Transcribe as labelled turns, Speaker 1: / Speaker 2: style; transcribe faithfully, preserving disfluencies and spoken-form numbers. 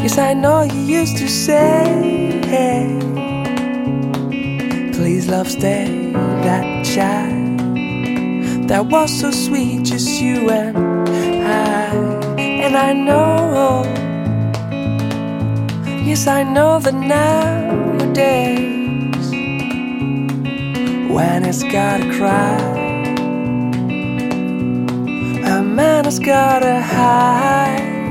Speaker 1: Yes, I know you used to say, hey, please love stay. That child that was so sweet, just you and I. And I know, yes, I know that nowadays when it's gotta cry, a man has gotta hide.